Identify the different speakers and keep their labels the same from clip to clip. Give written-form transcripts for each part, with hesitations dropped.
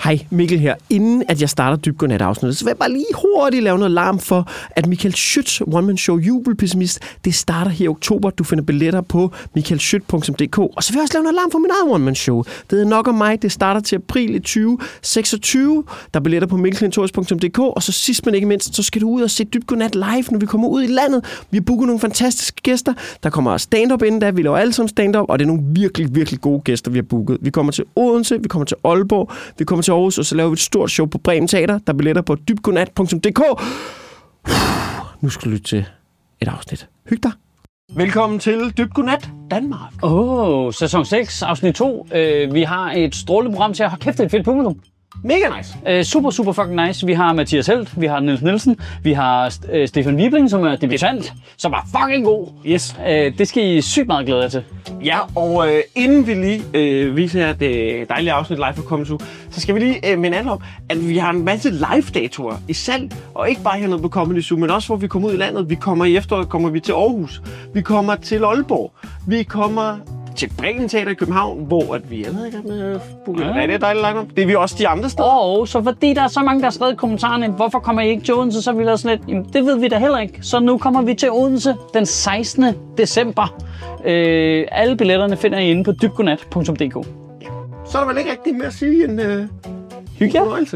Speaker 1: Hej, Mikkel her. Inden at jeg starter Dybgodnat-afsnittet, så vil jeg bare lige hurtigt lave noget larm for, at Michael Schøtz one-man-show Jubelpessimist, det starter her i oktober. Du finder billetter på michaelschøtz.dk. Og så vil jeg også lave noget larm for min eget one-man-show. Det hedder Nok om mig. Det starter til april i 2026. Der er billetter på mikkelklintorius.dk. Og så sidst men ikke mindst, så skal du ud og se Dybgodnat live, når vi kommer ud i landet. Vi har booket nogle fantastiske gæster. Der kommer stand-up inden da. Vi laver alle sammen stand-up, og det er nogle virkelig, virkelig gode gæster, vi har booket. Vi kommer til Odense, vi kommer til Aalborg, vi kommer til Aarhus, og så laver vi et stort show på Bremen Teater. Der er billetter på dybgodnat.dk. Nu skal du lytte til et afsnit. Hyg dig. Velkommen til Dybgodnat Danmark.
Speaker 2: Sæson 6, afsnit 2. Vi har et strålende program til at have kæft et fedt publikum.
Speaker 1: Mega nice.
Speaker 2: Super fucking nice. Vi har Mathias Helt, vi har Niels Nielsen, vi har Stefan Wibling, som er debutant, som er fucking god.
Speaker 1: Yes.
Speaker 2: Det skal I sygt meget glæde jer til.
Speaker 1: Ja, og inden vi lige viser jer det dejlige afsnit live for Comedy Zoo, så skal vi lige minde alle om, at vi har en masse live-datoer i salg, og ikke bare hernede på Comedy Zoo, men også hvor vi kommer ud i landet. Vi kommer i efteråret, kommer vi til Aarhus, vi kommer til Aalborg, vi kommer til Bremen Teater i København, hvor at vi er i gang med at booke. Ja, det er dejligt langt om. Det er vi også de andre steder.
Speaker 2: Og så fordi der er så mange, der har skrevet i kommentarerne, hvorfor kommer I ikke til Odense, så vi lavet sådan lidt, jamen, det ved vi da heller ikke. Så nu kommer vi til Odense den 16. december. Alle billetterne finder I inde på dybgodnat.dk.
Speaker 1: Ja. Så er der vel ikke rigtig mere at sige end hygge.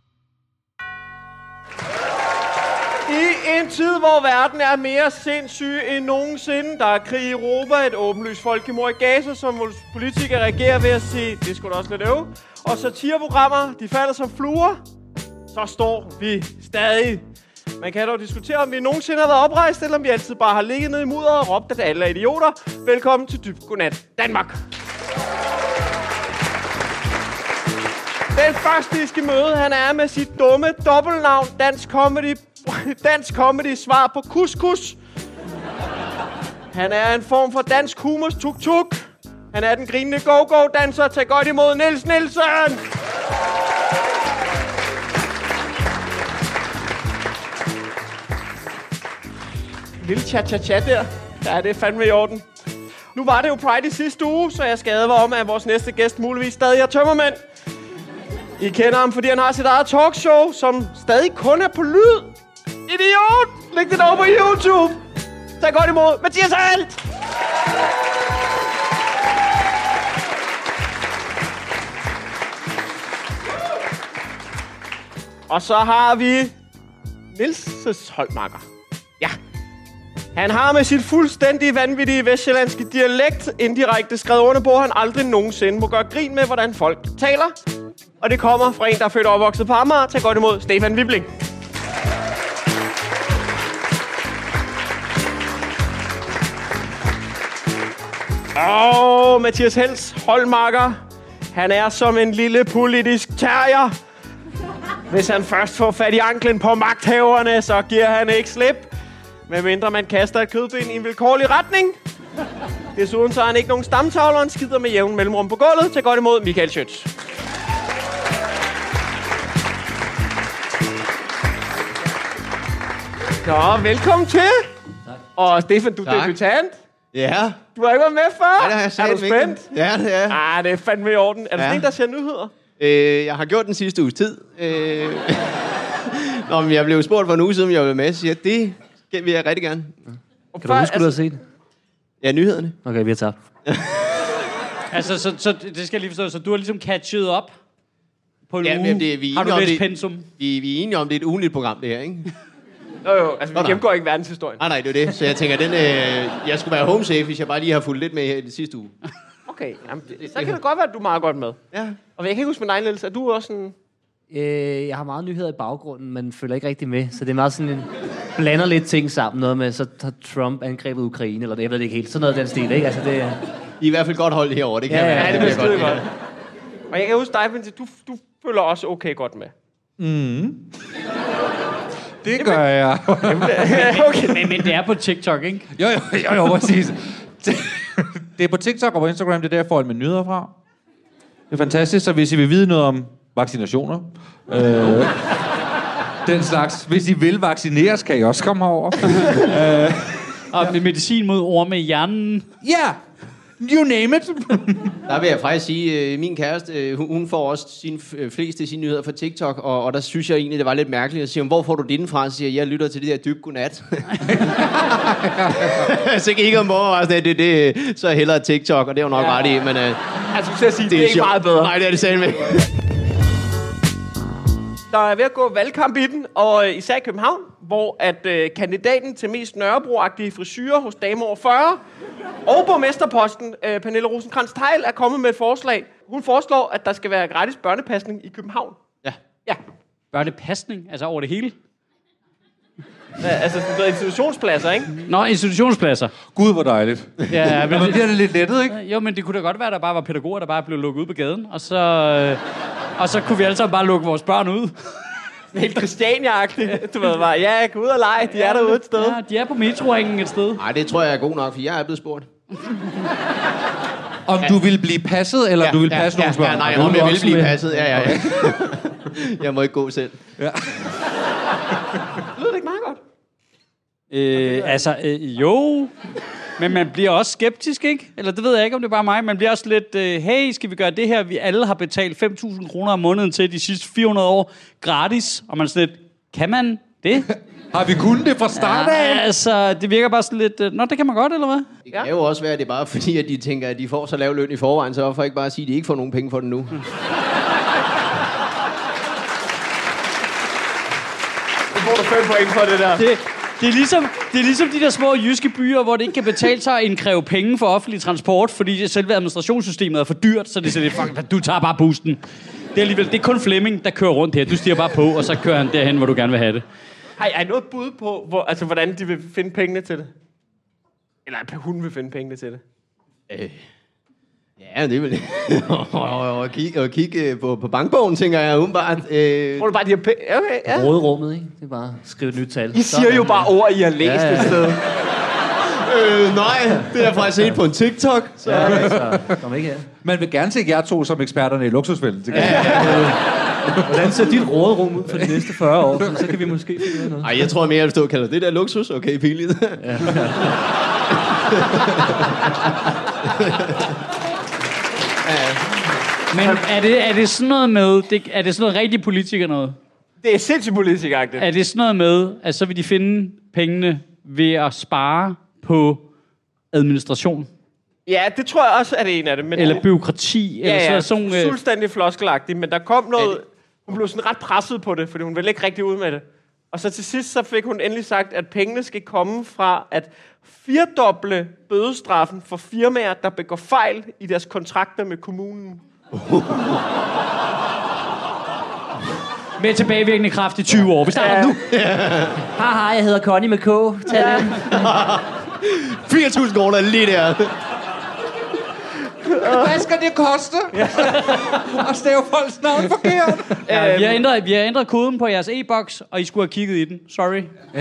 Speaker 1: I en tid, hvor verden er mere sindssyg end nogensinde, der er krig i Europa, et åbenlyst folkemord i Gaza, som politikere reagerer ved at sige, det skulle da også lidt øve, og satireprogrammer, de falder som fluer, så står vi stadig. Man kan dog diskutere, om vi nogensinde har været oprejst, eller om vi altid bare har ligget nede i mudder og råbt, at alle er idioter. Velkommen til Dybgodnat Danmark. Den første, I skal møde, han er med sit dumme dobbeltnavn, Dansk Comedy svar på couscous. Han er en form for dansk humors tuk-tuk. Han er den grinende go-go-danser. Tag godt imod Niels Nielsen. Lille cha-cha-cha der. Ja, det er fandme i orden. Nu var det jo Pride i sidste uge, så jeg skal advare om, at vores næste gæst muligvis stadig er tømmermænd. I kender ham, fordi han har sit eget talkshow, som stadig kun er på lyd. Idiot! Læg det over på YouTube. Tag godt imod Mathias Helt. Og så har vi Niels' holdmakker. Ja. Han har med sit fuldstændig vanvittige vestsjællandske dialekt indirekte skrevet under på, at han aldrig nogensinde må gøre grin med, hvordan folk taler. Og det kommer fra en, der er født og opvokset på Amager. Tag godt imod Stefan Wibling. Mathias Helts holdmakker. Han er som en lille politisk terrier. Hvis han først får fat i anklen på magthaverne, så giver han ikke slip. Medmindre man kaster et kødben i en vilkårlig retning. Desuden så har han ikke nogen stamtavler, og skider med jævn mellemrum på gulvet. Tag godt imod Michael Schøtz. Nå, velkommen til. Tak. Og Stefan, du er debutant.
Speaker 3: Ja.
Speaker 1: Du har ikke været med før?
Speaker 3: Nej, det har jeg sagt.
Speaker 1: Er du spændt?
Speaker 3: Ja, det er.
Speaker 1: Det er fandme i orden. Er du sådan en, der ser nyheder?
Speaker 3: Jeg har gjort den sidste uges tid. Nå, men jeg blev spurgt for en uge siden, jeg var med, så siger det vil jeg rigtig gerne.
Speaker 4: Kan du huske, du har set?
Speaker 3: Ja, nyhederne.
Speaker 4: Okay, vi har tabt.
Speaker 2: Altså, så det skal jeg lige forstå, så du har ligesom catchet op på en uge.
Speaker 3: Har
Speaker 2: du læst pensum?
Speaker 3: Vi er enige om, det er et ugenligt program, det her, ikke?
Speaker 1: Jo, altså vi gennemgår ikke verdenshistorien.
Speaker 3: Nej, det er det. Så jeg tænker, jeg skulle være home safe, hvis jeg bare lige har fulgt lidt med her i det sidste uge.
Speaker 1: Okay, jamen, så kan det godt være, at du er meget godt med.
Speaker 3: Ja.
Speaker 1: Og jeg kan ikke huske med dig, Niels, er du også sådan...
Speaker 4: Jeg har meget nyheder i baggrunden, men følger ikke rigtig med. Så det er meget sådan blander lidt ting sammen. Noget med, så har Trump angrebet Ukraine, eller det, jeg ved det ikke helt. Sådan noget af den stil, ikke? Altså, det...
Speaker 3: I er i hvert fald godt holdt herovre, det kan jeg
Speaker 1: være. Ja, det er skide godt. Og jeg kan huske dig, Vincent, du følger også okay godt med.
Speaker 5: Det gør jeg.
Speaker 2: Okay. Men det er på TikTok, ikke?
Speaker 5: Jo, præcis. Det er på TikTok og på Instagram, det er der, jeg får alle mine nyheder fra. Det er fantastisk, så hvis I vil vide noget om vaccinationer, den slags, hvis I vil vaccineres, kan I også komme herover.
Speaker 2: Og med medicin mod orme i hjernen.
Speaker 5: Ja! You name it.
Speaker 3: Der vil jeg faktisk sige, min kæreste, hun får også fleste af sine nyheder fra TikTok, og der synes jeg egentlig, det var lidt mærkeligt at sige, hvor får du dine fra? Så siger jeg lytter til det der dyb godnat. Så ikke om morgen, det så hellere TikTok, og det er jo nok ret i, men...
Speaker 6: Altså, jeg sige, det er ikke meget bedre.
Speaker 3: Nej, det er det selv med.
Speaker 6: Der er ved at gå valgkamp i den, og især i København, hvor at kandidaten til mest Nørrebro-agtige frisyrer hos damer over 40, og borgmesterposten, Pernille Rosenkrantz-Theil, er kommet med et forslag. Hun foreslår, at der skal være gratis børnepasning i København. Ja.
Speaker 2: Børnepasning, altså over det hele.
Speaker 6: Ja, altså sådan noget institutionspladser, ikke?
Speaker 2: Nå, institutionspladser.
Speaker 5: Gud, hvor dejligt.
Speaker 2: Ja, men
Speaker 5: Men bliver det lidt lettet, ikke?
Speaker 2: Jo, men det kunne da godt være, at der bare var pædagoger, der bare blev lukket ud på gaden, og så kunne vi alle sammen bare lukke vores børn ud.
Speaker 6: Helt Christiania-agtigt. Du ved bare, ja, gå ud og lege, de er derude et sted.
Speaker 2: Ja, de er på metroringen et sted.
Speaker 3: Nej, det tror jeg er god nok, for jeg er blevet spurgt.
Speaker 5: Om du vil blive passet, eller du vil passe nogle børn?
Speaker 3: Nej, om jeg vil blive passet. Ja. Jeg må ikke gå selv.
Speaker 6: Lyder det ikke meget godt?
Speaker 2: Jo. Men man bliver også skeptisk, ikke? Eller det ved jeg ikke, om det er bare mig. Man bliver også lidt, hey, skal vi gøre det her? Vi alle har betalt 5.000 kroner om måneden til de sidste 400 år gratis. Og man er sådan lidt, kan man det?
Speaker 5: Har vi kunnet det fra start af?
Speaker 2: Ja, altså, det virker bare sådan lidt, nå, det kan man godt, eller hvad?
Speaker 3: Det kan jo også være, at det er bare fordi, at de tænker, at de får så lav løn i forvejen, så hvorfor ikke bare sige, at de ikke får nogen penge for det nu?
Speaker 6: Så får du 5 point for det der.
Speaker 2: Det er ligesom de der små jyske byer, hvor det ikke kan betale sig at indkræve penge for offentlig transport, fordi selve administrationssystemet er for dyrt, så det er sådan lidt, fuck, du tager bare bussen. Det er kun Flemming, der kører rundt her. Du stiger bare på, og så kører han derhen, hvor du gerne vil have det.
Speaker 6: Har I noget bud på, hvordan de vil finde pengene til det? Eller at hun vil finde pengene til det?
Speaker 3: Ja, det er vel og kigge på bankbogen, tænker jeg umiddelbart.
Speaker 6: Tror du bare, de har penge? Okay, ja.
Speaker 4: Råderummet, ikke? Det er bare at skrive et nyt tal.
Speaker 6: I siger jo bare ord, I har læst et sted.
Speaker 3: Nej, det har jeg faktisk set på en TikTok. Så.
Speaker 4: Ja, så kom ikke her.
Speaker 5: Man vil gerne se jer to som eksperterne i luksusfælden.
Speaker 4: Hvordan ser dit råderum ud for de næste 40 år? Så kan vi måske finde noget.
Speaker 3: Ej, jeg tror mere, at stå og kalder det der luksus. Okay, pinligt. Ja.
Speaker 2: Men er det sådan noget med, er det sådan noget rigtig politiker noget?
Speaker 6: Det er sindssygt politikagtigt.
Speaker 2: Er det sådan noget med, at så vil de finde pengene ved at spare på administration?
Speaker 6: Ja, det tror jeg også er det en af dem. Men
Speaker 2: Eller byråkrati? Eller sådan
Speaker 6: fuldstændig floskelagtigt. Men der kom noget... Hun blev sådan ret presset på det, fordi hun ville ikke rigtig ud med det. Og så til sidst så fik hun endelig sagt, at pengene skal komme fra at firdoble bødestraffen for firmaer, der begår fejl i deres kontrakter med kommunen.
Speaker 2: Med tilbagevirkende kraft i 20 år. Vi starter nu.
Speaker 4: Haha, jeg hedder Connie med K. Tag den.
Speaker 3: 4.000 kroner lige der.
Speaker 5: Hvad skal det koste? Og stave folks navn forkert.
Speaker 2: Ja, vi har ændret koden på jeres e-boks, og I skulle have kigget i den. Sorry.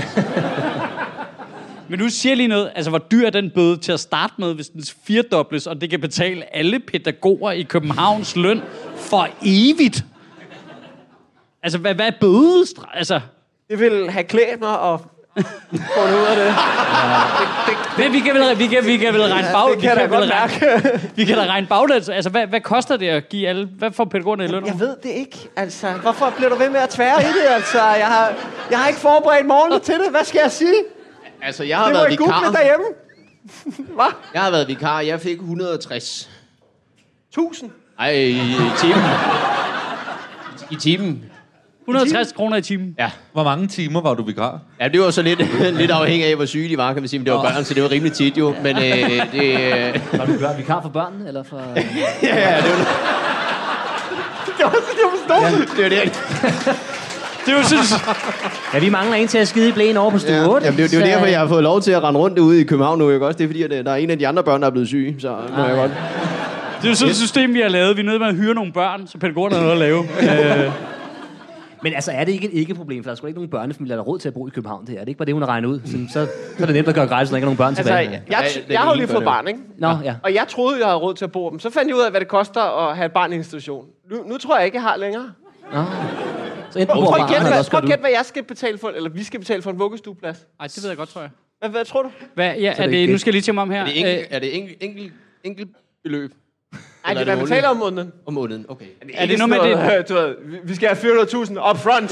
Speaker 2: Men nu siger jeg lige noget. Altså, hvor dyr er den bøde til at starte med, hvis den firdobles, og det kan betale alle pædagoger i Københavns løn for evigt? Altså, hvad er bøde? Altså...
Speaker 6: Det vil have klædt mig og fundet ud af det.
Speaker 2: Men vi kan vel regne bag. Vi kan da regne baglæns. Altså, hvad koster det at give alle? Hvad får pædagogerne i løn?
Speaker 6: Jeg ved det ikke, altså. Hvorfor bliver du ved med at tvære i det, altså? Jeg har ikke forberedt morgenen til det. Hvad skal jeg sige?
Speaker 3: Altså, jeg har
Speaker 6: det
Speaker 3: været
Speaker 6: må I google derhjemme. Hvad?
Speaker 3: Jeg har været vikar. Jeg fik 160.
Speaker 6: 1000?
Speaker 3: Ej, i timen. I timen.
Speaker 2: 160 kroner i timen.
Speaker 3: Ja.
Speaker 5: Hvor mange timer var du vikar?
Speaker 3: Ja, det var så lidt afhængig af, hvor syge de var, kan man sige. Men det var børn, så det var rimelig tit jo. Men
Speaker 4: Var du vikar for børnene, eller for...
Speaker 3: ja, det var
Speaker 6: Det var forstået.
Speaker 3: det. Var det.
Speaker 2: Det var sådan...
Speaker 4: Ja, vi mangler en til at skide i blæen over på stue 8.
Speaker 3: Jamen, det er jo derfor, jeg har fået lov til at rende rundt ude i København nu. Ikke også? Det er fordi, at der er en af de andre børn, der er blevet syge. Så må jeg godt.
Speaker 2: Det er jo sådan et system, vi har lavet. Vi er nødt med at hyre nogle børn, så pædagogerne har noget at lave.
Speaker 4: Men altså, er det ikke et ikke-problem? For der er sgu ikke nogen børnefamilier, der har råd til at bo i København. Det er det ikke bare det, hun har regnet ud. Så er det nemt at gøre gratis, når der ikke er nogen børn tilbage.
Speaker 6: Altså, jeg har jo lige fået barn, ikke?
Speaker 4: Nå, ja.
Speaker 6: Og jeg troede, jeg havde råd til at bo dem. Så fandt jeg ud af, hvad det koster at have et barn i institution. Nu tror jeg ikke, jeg har længere.
Speaker 4: Nå. Så enten
Speaker 6: Prøv at gætte, hvad jeg skal betale for, eller vi skal betale for en vuggestueplads.
Speaker 2: Ej, det ved jeg godt, tror jeg.
Speaker 6: Hvad tror du?
Speaker 2: Nu skal jeg lige tænke mig om her.
Speaker 3: Er det enkelt enkelt beløb?
Speaker 6: Nej, det er, hvad man taler om måneden.
Speaker 3: Om måneden, okay.
Speaker 2: Er det noget med det?
Speaker 6: Du ved, vi skal have 400.000 up front.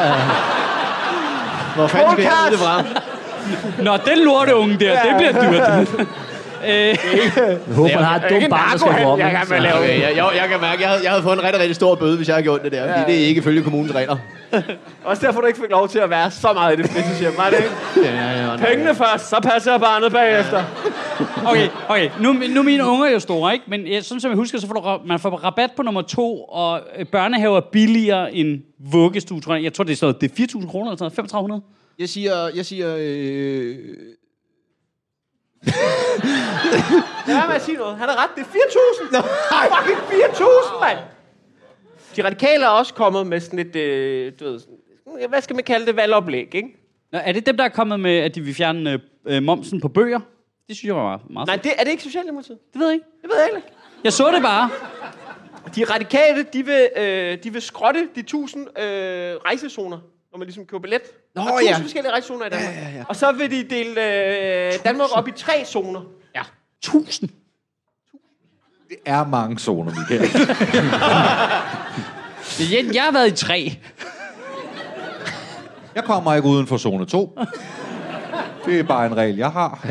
Speaker 3: Hvor fanden skal jeg vide det fra?
Speaker 2: Nå, den lorteunge der, det bliver dyrt.
Speaker 4: Jeg håber, man har et dumt barn, der skal gå om.
Speaker 6: Jeg kan lave.
Speaker 3: Okay, jeg kan mærke, jeg havde fået en rigtig, rigtig stor bøde, hvis jeg havde gjort det der. Fordi det er ikke følge kommunens regler.
Speaker 6: Også derfor, du ikke fik lov til at være så meget i det fritidshjem, var det ikke?
Speaker 3: Ja.
Speaker 6: Pengene først, så passer jeg barnet bagefter.
Speaker 2: Okay. Nu er mine unger jo store, ikke? Men sådan som jeg husker, så får man får rabat på nummer 2, og børnehaver billigere end vuggestue, tror jeg. Jeg tror, det er sådan noget, det er 4.000 kroner eller sådan noget, 3.500.
Speaker 3: Jeg siger...
Speaker 6: Lad være med at sige noget. Han har ret, det er 4.000. Fucking 4.000, mand. De radikale er også kommet med sådan et, du ved, hvad skal man kalde det, valgoplæg, ikke?
Speaker 2: Nå, er det dem, der er kommet med, at de vil fjerne momsen på bøger? Det synes jeg var meget
Speaker 6: Nej, er det ikke Socialdemokratiet?
Speaker 2: Det ved jeg ikke.
Speaker 6: Det ved jeg ikke.
Speaker 2: Jeg så det bare.
Speaker 6: De radikale, de vil skrotte de 1000 rejsezoner, når man ligesom køber billet.
Speaker 3: Nå,
Speaker 6: der er 1000
Speaker 3: ja.
Speaker 6: forskellige rejsezoner i Danmark. Ja. Og så vil de dele Danmark op i 3 zoner.
Speaker 2: Ja. 1000.
Speaker 5: Det er mange zoner, Michael.
Speaker 2: Jeg har været i 3.
Speaker 5: Jeg kommer ikke uden for zone 2. Det er bare en regel, jeg har.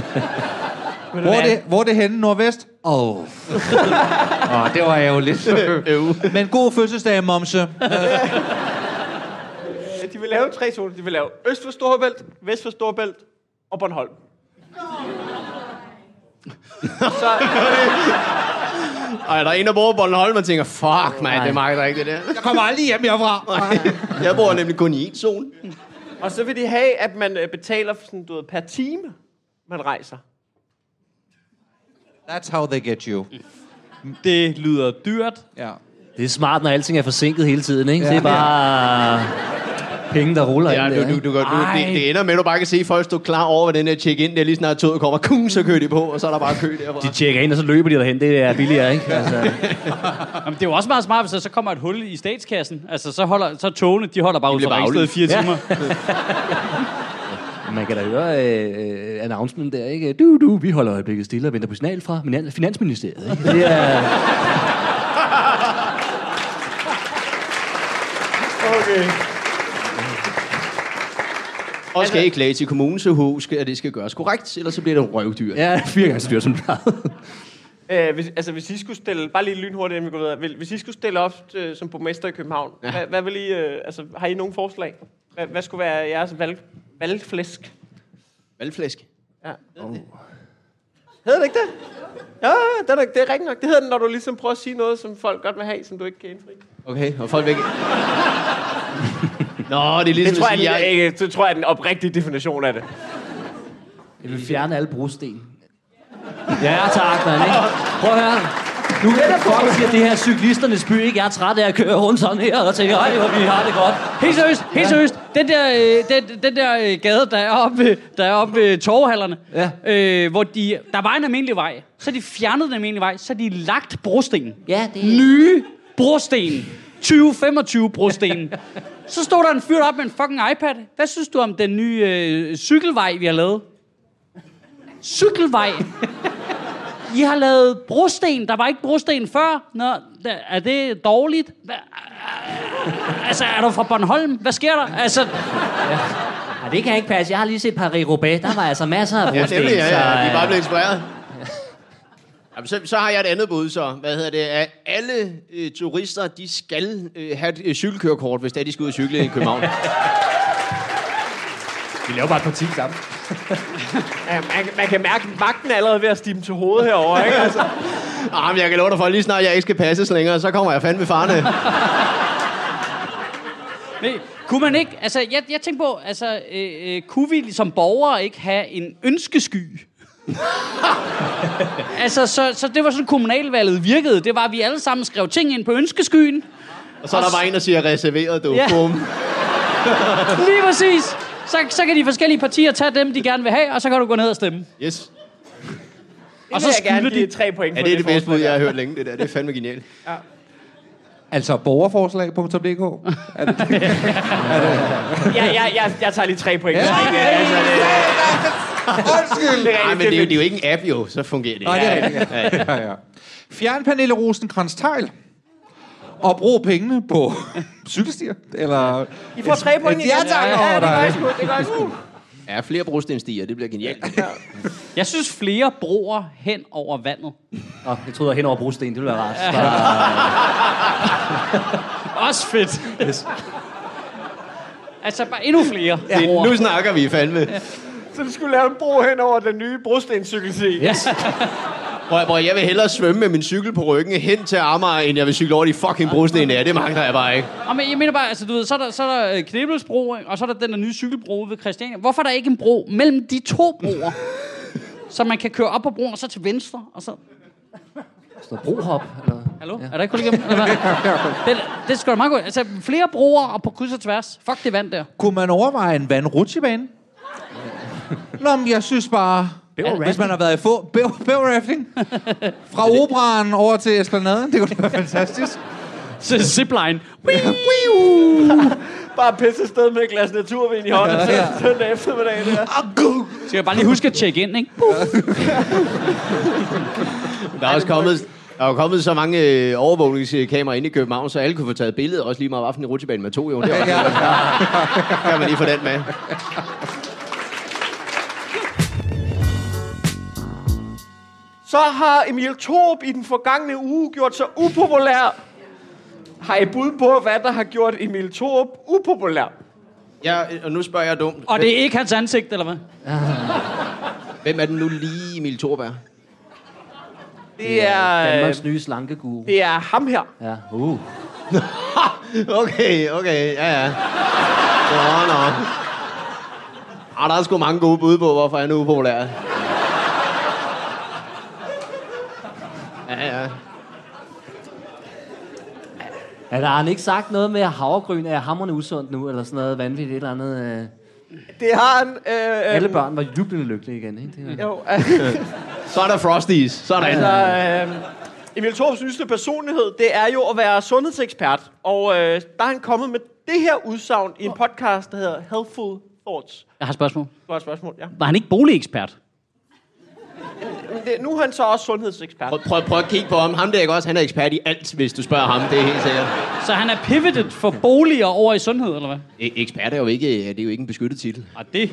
Speaker 5: Hvor er det henne? Nordvest? Det var ærgerligt. Men god fødselsdag, Momse.
Speaker 6: De vil lave 3 zoner. De vil lave øst for Storebælt, vest for Storebælt og Bornholm. Så...
Speaker 3: Ej, der er en, der bor på Bornholm, og tænker, fuck, man, det magter ikke det der.
Speaker 5: Jeg kommer aldrig hjem herfra.
Speaker 3: Jeg bor nemlig kun i en zone.
Speaker 6: Og så vil de have, at man betaler sådan, du ved, per time, man rejser.
Speaker 5: That's how they get you.
Speaker 2: Det lyder dyrt.
Speaker 5: Ja.
Speaker 4: Det er smart, når alting er forsinket hele tiden, ikke? Det er bare penge, der ruller
Speaker 3: Ja,
Speaker 4: ind der,
Speaker 3: det ender med, at du bare kan se folk stå klar over, hvad den der check-in der lige snart toget kommer. Så kører de på, og så er der bare kø derfra.
Speaker 4: De tjekker ind, og så løber de derhen. Det er billigere, ikke? Altså.
Speaker 2: Jamen, det er jo også meget smart, hvis der så kommer et hul i statskassen. Altså, så togene, de holder bare ud for Ringsted i 4 timer.
Speaker 4: Man kan da høre announcement der, ikke? Vi holder øjeblikket stille og venter på signal fra Finansministeriet, ikke? Det er...
Speaker 6: Okay.
Speaker 3: Og skal ikke klage til kommunen, så husk, at det skal gøres korrekt, ellers så bliver det røvdyrt.
Speaker 4: Ja, 4 gange så dyrt som plejede.
Speaker 6: Hvis I skulle stille, bare lige lynhurtigt, inden vi går videre. Hvis I skulle stille op som borgmester i København, hvad vil I, har I nogle forslag? Hvad skulle være jeres valgflæsk?
Speaker 3: Valgflæsk?
Speaker 6: Ja. Hedder det ikke det? Ja, det er rigtigt nok. Det hedder det, når du ligesom prøver at sige noget, som folk godt vil have, som du ikke kan indfri.
Speaker 3: Okay, og folk vil ikke... Nå, det er ligesom
Speaker 6: Det tror
Speaker 3: at sige,
Speaker 6: det tror jeg er den oprindelige definition af det.
Speaker 4: Jeg vil fjerne alle brosten. Ja, tak, man, ikke? Prøv at høre. Nu folk siger, det her cyklisternes by, ikke? Jeg er træt af at køre rundt sådan her, og tænker, ej, hvor vi har det godt.
Speaker 2: Helt seriøst. Den der gade, der er oppe ved torvehallerne, hvor der var en almindelig vej, så de fjernede den almindelige vej, så de lagt brosten.
Speaker 4: Ja, det
Speaker 2: Nye brosten. 2025 brosten. Så stod der en fyr op med en fucking iPad. Hvad synes du om den nye cykelvej, vi har lavet? Cykelvej? I har lavet brosten. Der var ikke brosten før. Nå, er det dårligt? Altså, er du fra Bornholm? Hvad sker der? Altså...
Speaker 4: Ja, det kan ikke passe. Jeg har lige set Paris-Roubaix. Der var altså masser af brosten.
Speaker 3: Ja, nemlig, ja. De er bare blevet inspireret. Jamen, så har jeg et andet bud, så. Hvad hedder det? At alle turister, de skal have et cykelkørekort, hvis de skal ud og cykle i København.
Speaker 4: Vi laver bare et parti sammen.
Speaker 6: Ja, man kan mærke, at magten er allerede ved at stime til hovedet herovre, ikke? Altså.
Speaker 3: Men jeg kan love dig for, lige snart jeg ikke skal passes længere, så kommer jeg fandme farne.
Speaker 2: Nej, kunne man ikke... Altså, jeg tænker på, altså, kunne vi som borgere ikke have en ønskesky? Altså, så det var sådan, kommunalvalget virkede. Det var, at vi alle sammen skrev ting ind på ønskeskyen.
Speaker 3: Og så er der bare en, der siger reserveret, du.
Speaker 2: Ja.
Speaker 3: Bum.
Speaker 2: Lige præcis. Så kan de forskellige partier tage dem, de gerne vil have, og så kan du gå ned og stemme.
Speaker 3: Yes.
Speaker 6: Og så jeg gerne give 3 point
Speaker 3: Ja,
Speaker 6: på
Speaker 3: det er det bedste bud,
Speaker 6: forslag.
Speaker 3: jeg har hørt længe, det der. Det er fandme genialt.
Speaker 6: Ja.
Speaker 5: Altså borgerforslag.dk.
Speaker 6: Jeg tager lige 3 point. Ja. Altså, det,
Speaker 5: Undskyld!
Speaker 3: Nej, men det er jo ikke en app, jo. Så fungerer det.
Speaker 5: Nej, det er rigtigt. Ja. Fjern Pernille Rosenkrantz Theil. Og brug pengene på cykelstier. Eller...
Speaker 6: I får 3 point igen.
Speaker 5: Ja, tak.
Speaker 6: Ja, det gør I sgu. Det gør I sgu.
Speaker 3: Ja, flere brostenstiger, det bliver genialt.
Speaker 2: Jeg synes flere broer hen over vandet.
Speaker 4: Jeg troede, hen over brosten. Det ville være rart.
Speaker 2: Også fedt. Yes. Altså bare endnu flere broer.
Speaker 3: Nu snakker vi fandme. Ja.
Speaker 6: Så du skulle lave en bro hen over den nye brostencykelsti.
Speaker 2: Yes.
Speaker 3: Hvor jeg vil hellere svømme med min cykel på ryggen hen til Amager, end jeg vil cykle over de fucking brosten. Ja, det magter jeg bare ikke.
Speaker 2: Men jeg mener bare, altså du ved, så er der Knebelsbro, og så er der den der nye cykelbro ved Christiania. Hvorfor er der ikke en bro mellem de to broer? Så man kan køre op på broen, og så til venstre, og så...
Speaker 4: Så brohop, eller...
Speaker 2: Hallo? Ja. Er der ikke kun igennem? Det skal da meget godt. Altså, flere broer og på kryds og tværs. Fuck det vand der.
Speaker 5: Kunne man overveje en vandrutsjebane? Nå, men jeg synes bare... Hvis man har været i bæverrafting fra operaen over til Esplanaden, det kunne være fantastisk.
Speaker 2: Så zipline.
Speaker 6: Bare pisse sted med et glas naturvin i hånden. Søndag eftermiddag der.
Speaker 2: Så jeg bare lige huske at tjekke ind, ikke?
Speaker 3: Der er jo kommet så mange overvågningskameraer inde i København, så alle kunne få taget billeder, også lige meget hvilken rutsjebane man tog. Jo, det var kan man lige få den med.
Speaker 6: Så har Emil Thorup i den forgangne uge gjort sig upopulær. Har I bud på, hvad der har gjort Emil Thorup upopulær?
Speaker 3: Ja, og nu spørger jeg dumt.
Speaker 2: Og det er ikke hans ansigt, eller hvad?
Speaker 3: Hvem er den nu lige Emil Thorup er?
Speaker 6: Det er...
Speaker 4: Danmarks nye slankeguru.
Speaker 6: Det er ham her.
Speaker 4: Ja.
Speaker 3: Okay, ja. Nå. Der er sgu mange gode bud på, hvorfor han er upopulær. Ja.
Speaker 4: Har han ikke sagt noget med, at havregryn er hamrende usundt nu, eller sådan noget vanvittigt, et eller andet...
Speaker 6: Det har han...
Speaker 4: Alle børn var jublende lykkelige igen, ikke? Det
Speaker 6: jo,
Speaker 3: Så er der Frosties. Sådan.
Speaker 6: Altså, Emil Thorups nyeste personlighed, det er jo at være sundhedsekspert. Og der er han kommet med det her udsagn i en podcast, der hedder Healthful Thoughts.
Speaker 2: Jeg har et spørgsmål.
Speaker 6: Du har et spørgsmål, ja.
Speaker 2: Var han ikke boligekspert?
Speaker 6: Nu er han så også sundhedsekspert.
Speaker 3: Prøv at kigge på ham. Ham der ikke også, han er ekspert i alt, hvis du spørger ham. Det er helt sikkert.
Speaker 2: Så han er pivotet for boliger over i sundhed, eller hvad?
Speaker 3: Ekspert er jo ikke en beskyttet titel.
Speaker 2: Og det...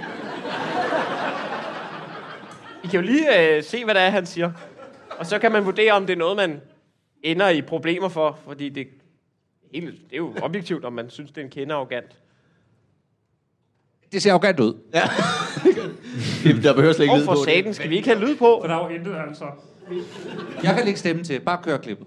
Speaker 6: I kan jo lige se, hvad det er, han siger. Og så kan man vurdere, om det er noget, man ender i problemer for. Fordi det er jo objektivt, om man synes, det er en kende arrogant.
Speaker 5: Det ser arrogant ud.
Speaker 3: Ja. Der behøver slet ikke lyd på.
Speaker 6: Og for saten, skal vi ikke have lyd på?
Speaker 7: For der er jo intet, altså.
Speaker 5: Jeg kan lægge stemme til. Bare kør klippet.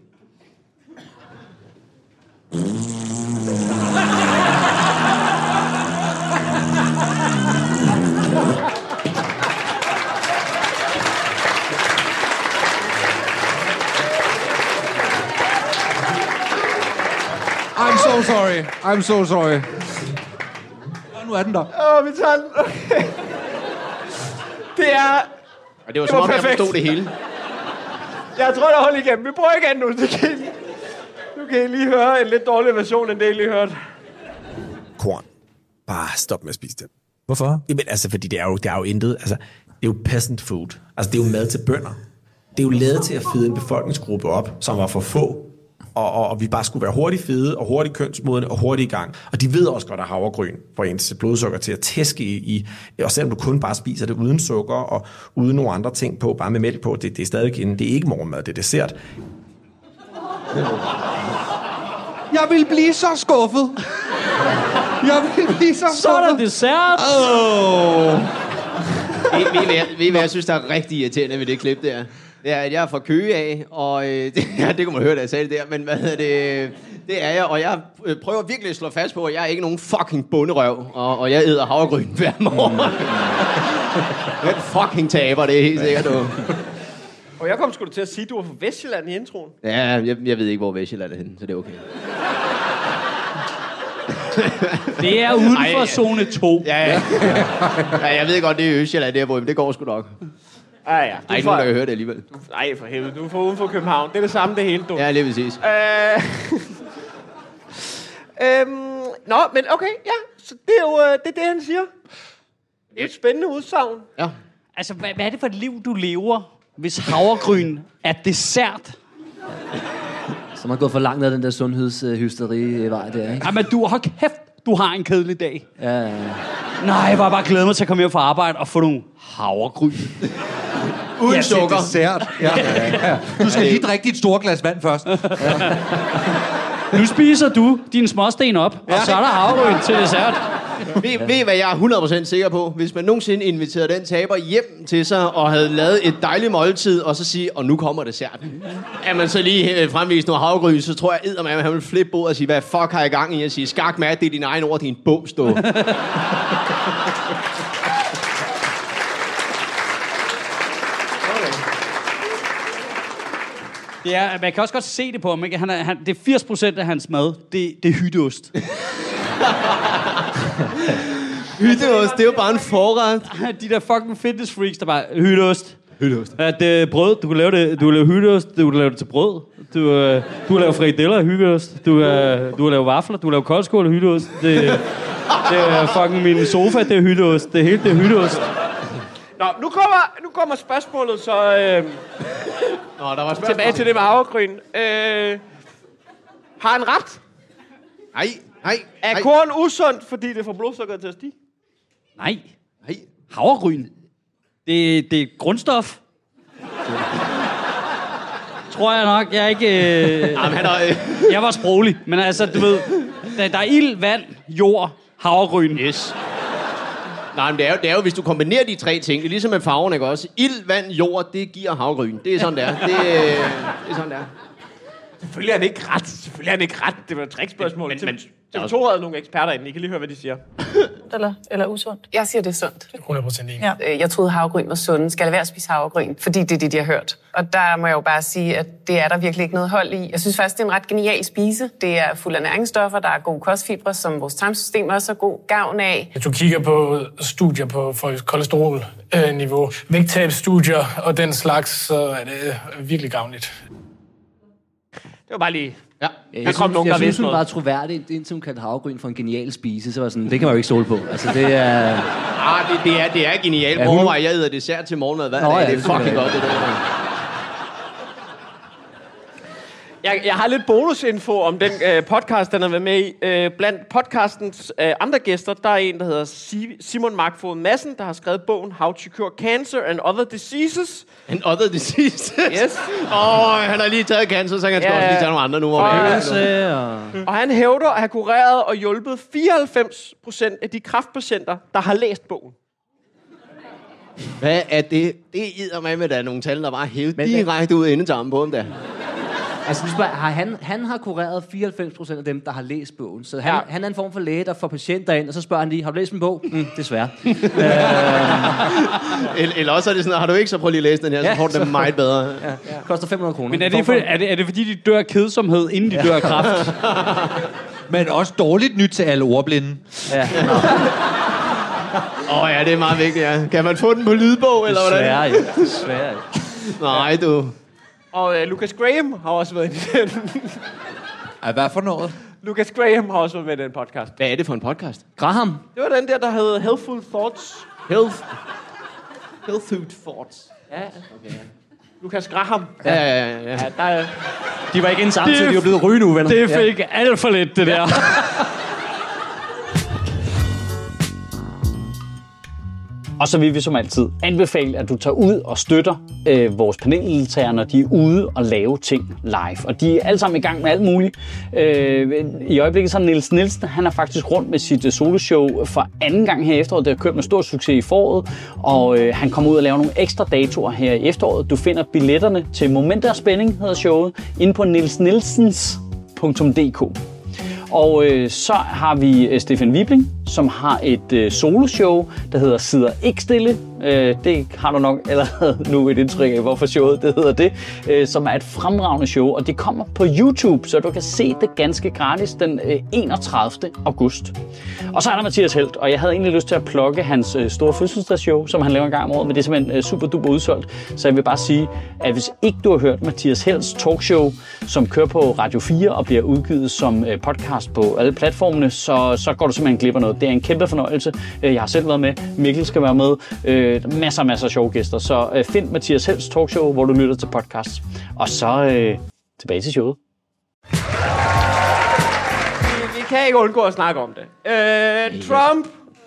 Speaker 5: I'm so sorry. Nu er den der.
Speaker 6: Vi tager den. Okay. Det er...
Speaker 3: Og det var som om, jeg forstod det hele.
Speaker 6: Jeg tror, der holder igennem. Vi prøver igen nu. Nu kan I lige høre en lidt dårlig version, end det I lige hørte.
Speaker 8: Korn. Bare stop med at spise det.
Speaker 9: Hvorfor?
Speaker 8: Jamen, altså, fordi det er jo intet. Altså, det er jo peasant food. Altså, det er jo mad til bønder. Det er jo lavet til at føde en befolkningsgruppe op, som var for få. Og vi bare skulle være hurtigt fede, og hurtigt kønsmodne, og hurtigt i gang. Og de ved også godt, at havregryn får ens blodsukker til at tæske i. Og selvom du kun bare spiser det uden sukker, og uden nogle andre ting på, bare med mælk på, det er stadig det er ikke morgenmad, det er dessert.
Speaker 5: Jeg vil blive så skuffet.
Speaker 2: Så er der dessert.
Speaker 3: Ved I, hvad jeg synes, der er rigtig irriterende ved det klip der? Det er, at jeg er fra Køge af, og det kunne man høre, da jeg sagde det der, men det er jeg, og jeg prøver virkelig at slå fast på, at jeg er ikke nogen fucking bunderøv, og jeg æder havregryn hver morgen. Jeg er fucking taber, det er helt sikkert.
Speaker 6: Og jeg kom sgu da til at sige, at du var fra Vestjylland i introen.
Speaker 3: Ja, jeg ved ikke, hvor Vestjylland er henne, så det er okay.
Speaker 2: Det er uden for zone 2.
Speaker 3: Ja, jeg ved godt, det er Østjylland der, men det går sgu nok.
Speaker 6: Ja.
Speaker 3: Der er ikke nogen, der kan høre det alligevel.
Speaker 6: Nej, for helvede. Du er fra uden for København. Det er det samme, det hele, du.
Speaker 3: Ja, lige præcis.
Speaker 6: Nå, men okay, ja. Så det er jo det, han siger. Det er et spændende udsagn.
Speaker 3: Ja.
Speaker 2: Altså, hvad er det for et liv, du lever, hvis havregryn er dessert?
Speaker 4: Så man er gået for langt ned den der sundhedshysteri-vej der, ikke?
Speaker 2: Jamen, du har kæft, du har en kedelig dag.
Speaker 4: Ja.
Speaker 2: Nej, jeg var bare glæde mig til at komme hjem fra arbejde og få nogle havregryn.
Speaker 3: Uden sukker.
Speaker 5: Dessert. Ja. Du skal lige drikke dit store glas vand først.
Speaker 2: Nu spiser du din småsten op, og så er der havregryn til dessert.
Speaker 3: Ved hvad jeg er 100% sikker på? Hvis man nogensinde inviterede den taber hjem til sig, og havde lavet et dejligt måltid, og så sige, og nu kommer desserten. At man så lige fremvise nogle havregryn, så tror jeg, at han vil flippe bordet og sige, hvad fuck har jeg gang i? At sige, skak med, det er din egen ord, din bogstå.
Speaker 2: Ja, man kan også godt se det på ham, ikke? Det er 80% af hans mad, det er hytteost.
Speaker 3: Hytteost, det er jo bare en forret.
Speaker 2: De der fucking fitness freaks, der bare, hytteost. At brød, du kan lave hytteost, du kan lave det til brød. Du kan lave frikadeller af hytteost. Du kan lave vafler, du kan lave koldskål af hytteost. Det er fucking min sofa, det er hytteost. Det er hytteost.
Speaker 6: Nå, nu kommer spørgsmålet, så
Speaker 3: Nå, der var
Speaker 6: tilbage til det med havregryn. Har han ret?
Speaker 3: Nej.
Speaker 6: Er korn usundt, fordi det får blodsukkeret til at stige?
Speaker 2: Nej. Havregryn. Det er grundstof. Tror jeg nok. Jeg er ikke... Jeg var sproglig, men altså, du ved, der er ild, vand, jord, havregryn.
Speaker 3: Yes. Nej, men det er jo, hvis du kombinerer de tre ting, det er ligesom med farven, ikke også? Ild, vand, jord, det giver havregryn. Det er sådan, det er. Det er sådan, det er.
Speaker 6: Selvfølgelig er han ikke ret. Det var et trickspørgsmål. Men TV2 havde nogle eksperter inden. I kan lige høre, hvad de siger.
Speaker 7: Eller usundt?
Speaker 9: Jeg siger, det er sundt.
Speaker 7: 100% enig. Ja.
Speaker 9: Jeg troede, havregryn var sunde. Skal lade være at spise havregryn? Fordi det er det, de har hørt. Og der må jeg jo bare sige, at det er der virkelig ikke noget hold i. Jeg synes faktisk, det er en ret genial spise. Det er fuld af næringsstoffer, der er gode kostfibre, som vores tarmsystem også har god gavn af.
Speaker 7: Hvis du kigger på studier på kolesterolniveau, vægttabsstudier og den slags, så er det virkelig gavnligt.
Speaker 6: Det var bare lige...
Speaker 3: Ja.
Speaker 4: Jeg synes, hun var troværdig, indtil hun kaldte havregryn for en genial spise. Så var sådan, det kan man jo ikke stole på. Altså, det er...
Speaker 3: Det er genialt. Overvej, jeg æder dessert til morgenmad hver dag. Det er fucking godt, det der.
Speaker 6: Jeg har lidt bonusinfo om den podcast, den har været med i. Blandt podcastens andre gæster, der er en, der hedder Simon Markfod Madsen, der har skrevet bogen How to Cure Cancer and Other Diseases.
Speaker 3: And Other Diseases?
Speaker 6: Yes.
Speaker 3: Han har lige taget cancer, så kan han også lige tage nogle andre nu.
Speaker 6: Og han hævder at have kureret og hjulpet 94% af de kræftpatienter, der har læst bogen.
Speaker 3: Hvad er det? Det er med, der er nogle tal, der bare hævet direkte ud inden tarmen på ham der.
Speaker 4: Altså, han har kureret 94% af dem, der har læst bogen. Så han er en form for læge, der får patienter ind, og så spørger han lige, har du læst en bog? Desværre.
Speaker 3: Eller også er det sådan, har du ikke, så prøv lige at læse den her, så får du det meget bedre.
Speaker 4: Ja. Koster 500 kroner.
Speaker 2: Men er det fordi, de dør af kedsomhed, inden de dør af kræft?
Speaker 5: Men også dårligt nyt til alle ordblinde.
Speaker 4: Ja.
Speaker 3: Ja, det er meget vigtigt, ja. Kan man få den på lydbog, eller hvordan?
Speaker 4: Desværre.
Speaker 3: Nej, du...
Speaker 6: Og Lucas Graham har også været i den.
Speaker 5: Hvad for noget?
Speaker 6: Lucas Graham har også været med i den podcast.
Speaker 3: Hvad er det for en podcast?
Speaker 4: Graham.
Speaker 6: Det var den der hed Healthful Thoughts.
Speaker 3: Healthful Thoughts.
Speaker 6: Ja, okay. Lucas Graham.
Speaker 3: Ja.
Speaker 4: De var ikke inde samtidig, de var blevet rygende uvenner.
Speaker 2: Det fik alt for lidt, det der. Og så vil vi som altid anbefale, at du tager ud og støtter vores paneldeltagere, når de er ude og lave ting live. Og de er alle sammen i gang med alt muligt. I øjeblikket så Niels Nielsen, han er faktisk rundt med sit soloshow for anden gang her i efteråret. Det har kørt med stor succes i foråret, og han kommer ud og laver nogle ekstra datoer her i efteråret. Du finder billetterne til Momenter af Spænding, hedder showet, inde på nielsnielsens.dk. Og så har vi Stefan Wibling, som har et soloshow, der hedder Sidder ikke stille. Det har du nok allerede nu et indtryk af, hvorfor showet det hedder det. Som er et fremragende show, og det kommer på YouTube, så du kan se det ganske gratis den 31. august. Og så er der Mathias Helt, og jeg havde egentlig lyst til at plukke hans store fødselsdagsshow, som han laver en gang om året, men det er simpelthen super duper udsolgt. Så jeg vil bare sige, at hvis ikke du har hørt Mathias Helts talkshow, som kører på Radio 4 og bliver udgivet som podcast på alle platformene, så går du simpelthen glip af noget. Det er en kæmpe fornøjelse. Jeg har selv været med. Mikkel skal være med. masser af sjove gæster. Så find Mathias Helds talkshow, hvor du lytter til podcast. Og så tilbage til showet.
Speaker 6: Vi kan ikke undgå at snakke om det. Trump.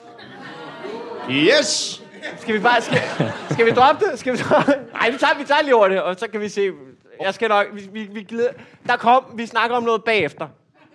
Speaker 3: Yes!
Speaker 6: Skal vi droppe det? Nej, vi tager lige over det, og så kan vi se. Jeg skal nok... Vi glider. Vi snakker om noget bagefter.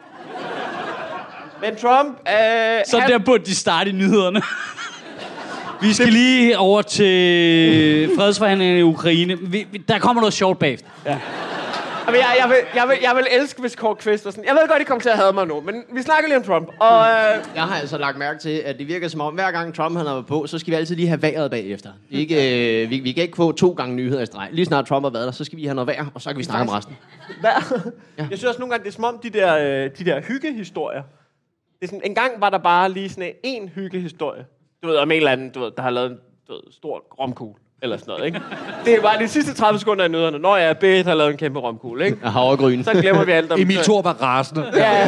Speaker 6: Men Trump...
Speaker 2: Så der burde de starte i nyhederne. Vi skal lige over til fredsforhandlingerne i Ukraine. Der kommer noget sjovt bagefter. Ja.
Speaker 6: Jeg vil elske, hvis Kåre Kvist og sådan. Jeg ved godt, I kommer til at hade mig nu, men vi snakker lige om Trump. Og,
Speaker 3: Jeg har altså lagt mærke til, at det virker som om, hver gang Trump han er på, så skal vi altid lige have vejret bagefter. Ikke, vi kan ikke få 2 gange nyheder i streg. Lige snart Trump har været der, så skal vi have noget vejr, og så kan vi snakke om resten.
Speaker 6: Ja. Jeg synes også nogle gange, det er som om de der hyggehistorier. Det er sådan, en gang var der bare lige sådan en hyggehistorie. Du ved, om en eller anden, der har lavet en stor romkugle. Eller sådan noget, ikke? Det var de sidste 30 sekunder af nødderne. Når jeg bedt har lavet en kæmpe romkugle, ikke?
Speaker 3: Og havregryn.
Speaker 6: Så glemmer vi alt om...
Speaker 5: Emil Thor var rasende.
Speaker 6: Ja.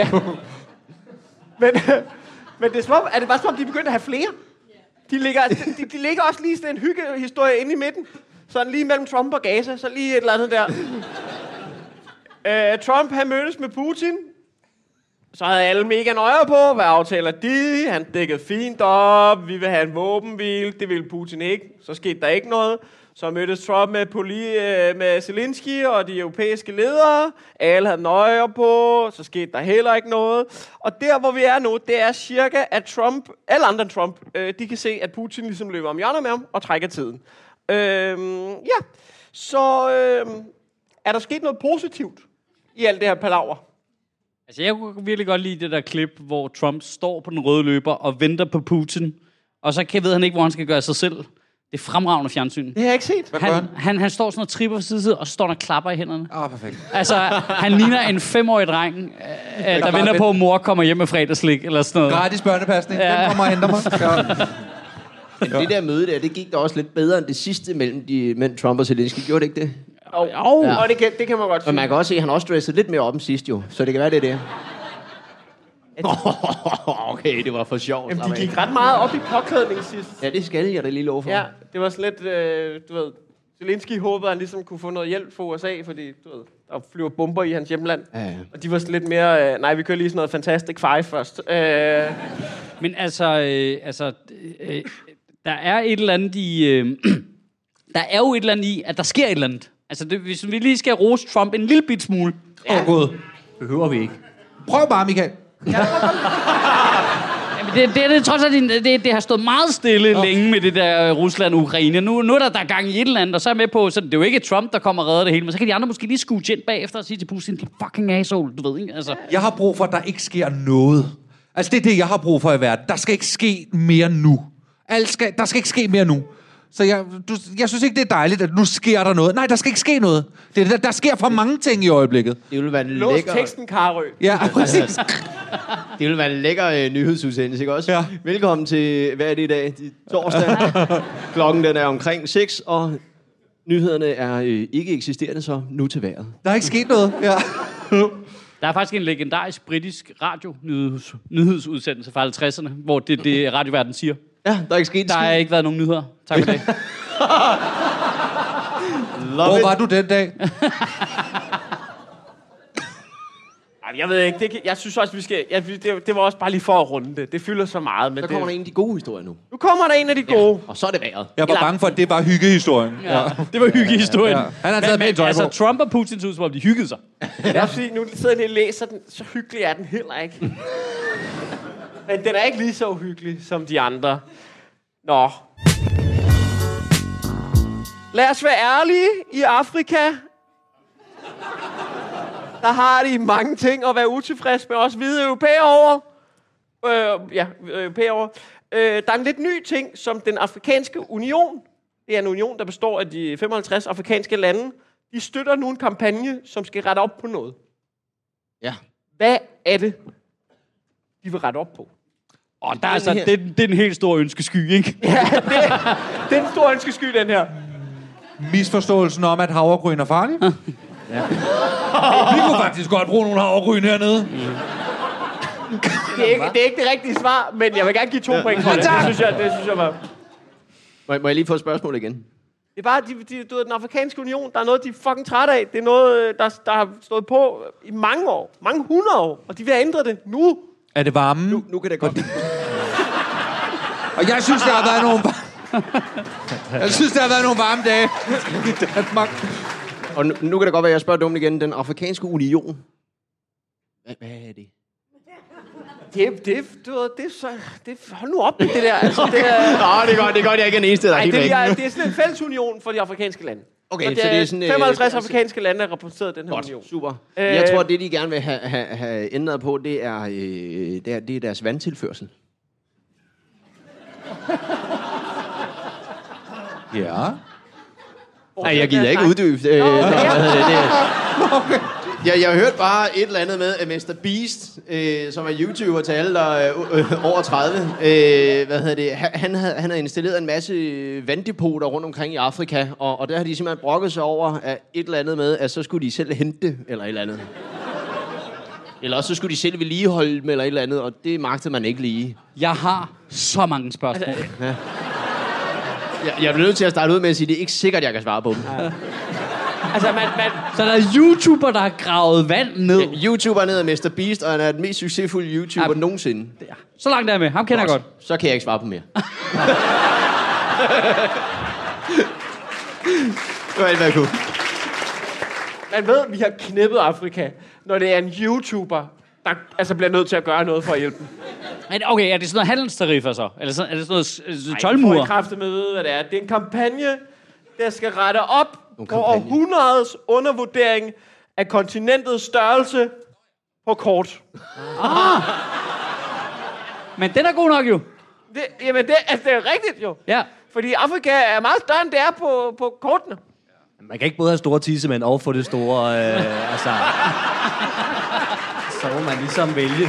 Speaker 6: Men det er som om, er det bare som om, de begyndte at have flere? De ligger også lige sådan en hyggehistorie inde i midten. Sådan lige mellem Trump og Gaza. Så lige et eller andet der. Trump, han mødtes med Putin. Så havde alle mega nøje på, hvad aftaler de? Han dækkede fint op. Vi vil have en våbenhvile. Det ville Putin ikke. Så skete der ikke noget. Så mødtes Trump med Zelensky og de europæiske ledere. Alle havde nøje på. Så skete der heller ikke noget. Og der, hvor vi er nu, det er cirka, at Trump, alle andre end Trump, de kan se, at Putin ligesom løber om hjørnet med ham og trækker tiden. Ja. Så er der sket noget positivt i alt det her palaver?
Speaker 2: Altså, jeg kunne virkelig godt lide det der klip, hvor Trump står på den røde løber og venter på Putin. Og så ved han ikke, hvor han skal gøre sig selv. Det er fremragende fjernsyn.
Speaker 6: Det har jeg ikke set.
Speaker 2: Han står sådan og tripper for side, og så står han og klapper i hænderne.
Speaker 5: Perfekt.
Speaker 2: Altså, han ligner en 5-årig dreng, der venter på, at mor kommer hjem med fredagslik, eller sådan noget.
Speaker 5: Gratis børnepasning. Ja. Den kommer og henter mig. Ja.
Speaker 3: Men det der møde der, det gik da også lidt bedre end det sidste mellem Trump og Zelensky. Gjorde det ikke det?
Speaker 6: Ja. Og det kan man godt sige.
Speaker 3: Og man kan også se, at han også dresset lidt mere op end sidst jo. Så det kan være, det er det. Okay, det var for sjovt.
Speaker 6: Jamen, de gik ret meget op i påklædning sidst.
Speaker 3: Ja, det skal jeg da lige love for.
Speaker 6: Ja, det var sådan lidt, du ved, Zelensky håbede, at han ligesom kunne få noget hjælp fra USA, fordi, du ved, der flyver bomber i hans hjemland. Ja. Og de var sådan lidt mere, nej, vi kører lige sådan noget Fantastic Five først.
Speaker 2: Men der er et eller andet i... der er jo et eller andet i, at der sker et eller andet. Altså, hvis vi lige skal rose Trump en lille bit smule.
Speaker 5: God.
Speaker 4: Behøver vi ikke.
Speaker 5: Prøv bare, Michael.
Speaker 2: Ja. Det trods alt, det har stået meget stille længe med det der Rusland-Ukraine. Nu er der gang i et eller andet, og så er med på, så det er jo ikke Trump, der kommer og redder det hele, men så kan de andre måske lige skue ind bagefter og sige til Putin, det er fucking asshole, du ved ikke? Altså.
Speaker 5: Jeg har brug for, at der ikke sker noget. Altså, det er det, jeg har brug for i verden. Der skal ikke ske mere nu. Der skal ikke ske mere nu. Så jeg synes ikke, det er dejligt, at nu sker der noget. Nej, der skal ikke ske noget. Der sker for mange ting i øjeblikket.
Speaker 3: Det vil være
Speaker 6: lås teksten, Karø.
Speaker 5: Ja, præcis.
Speaker 3: Det vil være en lækker nyhedsudsendelse, ikke også?
Speaker 5: Ja.
Speaker 3: Velkommen til, hvad er det i dag? Torsdag. Klokken den er omkring 6, og nyhederne er ikke eksisterende, så nu til vejret.
Speaker 5: Der er ikke sket noget. Ja.
Speaker 2: Der er faktisk en legendarisk britisk radio-nyhedsudsendelse fra 50'erne, hvor det radioverden siger.
Speaker 3: Ja, der er ikke sket.
Speaker 2: Der har ikke været nogen nyheder. Tak for det.
Speaker 5: Hvor var du den dag?
Speaker 6: Jeg ved ikke, jeg synes også, vi skal... Det var også bare lige for at runde det. Det fylder så meget med det.
Speaker 3: Så kommer der en af de gode historier nu.
Speaker 6: Nu kommer der en af de gode.
Speaker 3: Og så er det vejret.
Speaker 5: Jeg var bange for, at det var hyggehistorien.
Speaker 2: Ja, det var hyggehistorien.
Speaker 5: Ja. Han har taget med tøj på.
Speaker 2: Altså, Trump og Putin så ud, som om de hyggede sig.
Speaker 6: Ja, fordi nu sidder jeg og læser den. Så hyggelig er den heller ikke. Men den er ikke lige så uhyggelig som de andre. Nå. Lad os være ærlige. I Afrika, der har de mange ting at være utilfreds med. Også hvide europæer over. Europæer over. Der er en lidt ny ting, som den afrikanske union. Det er en union, der består af de 55 afrikanske lande. De støtter nu en kampagne, som skal rette op på noget.
Speaker 3: Ja.
Speaker 6: Hvad er det, de vil rette op på?
Speaker 2: Der er altså, det er en helt stor ønskesky, ikke?
Speaker 6: Ja, det er en stor ønskesky, den her.
Speaker 5: Misforståelsen om, at havregryn er farlig? Ja. Vi kunne faktisk godt bruge nogle havregryn hernede.
Speaker 6: Det er ikke det rigtige svar, men jeg vil gerne give 2 point for det. Det synes jeg var...
Speaker 3: Må jeg lige få et spørgsmål igen?
Speaker 6: Det er bare, du ved, den afrikanske union, der er noget, de er fucking trætte af. Det er noget, der har stået på i mange år. Mange 100 år. Og de vil have ændret det nu.
Speaker 5: Er det varme?
Speaker 3: Nu kan det godt.
Speaker 5: Og jeg synes, der har været nogle varme dage i Danmark.
Speaker 3: Og nu kan det godt være, at jeg spørger dumt igen. Den afrikanske union. Hvad er det? Hold nu op med det der. Altså, det er godt, jeg ikke er den eneste, der er helt væk.
Speaker 6: Det er sådan en fællesunion for de afrikanske lande.
Speaker 3: Okay, så det er sådan...
Speaker 6: 55 afrikanske lande, der repræsenteret den her union.
Speaker 3: Super. Jeg tror, det de gerne vil have ændret på, det er deres vandtilførsel.
Speaker 5: Ja.
Speaker 3: Nej, jeg gider ikke uddybe. Jeg har hørt bare et eller andet med, at Mr. Beast, som er YouTuber til alle, der er over 30, han havde installeret en masse vanddepoter rundt omkring i Afrika, og der har de simpelthen brokket sig over at et eller andet med, at så skulle de selv hente det, eller et eller andet. Eller også så skulle de selv vedligeholde dem, eller et eller andet, og det magtede man ikke lige.
Speaker 2: Jeg har så mange spørgsmål.
Speaker 3: Ja. Jeg bliver nødt til at starte ud med at sige, at det er ikke sikkert, jeg kan svare på dem. Ja.
Speaker 6: Altså,
Speaker 2: så der er YouTuber, der har gravet vand ned?
Speaker 3: Ja, YouTuber ned af Mr. Beast, og han er den mest succesfulde YouTuber nogensinde.
Speaker 2: Ja. Så langt er jeg med. Ham kender jeg godt.
Speaker 3: Så kan jeg ikke svare på mere. Det var alt, hvad jeg kunne.
Speaker 6: Man ved, at vi har knippet Afrika, når det er en YouTuber, der altså bliver nødt til at gøre noget for at hjælpe dem.
Speaker 2: Okay, er det sådan noget handelstariffer så? Eller er det sådan noget toldmure?
Speaker 6: Nej, kræfter med at vide, hvad det er. Det er en kampagne, der skal rette op på århundredets undervurdering af kontinentets størrelse på kort.
Speaker 2: Men den er god nok jo.
Speaker 6: Det er rigtigt jo.
Speaker 2: Ja.
Speaker 6: Fordi Afrika er meget større, end det er på kortene.
Speaker 4: Man kan ikke både have store tissemænd og få det store... så må man ligesom vælge.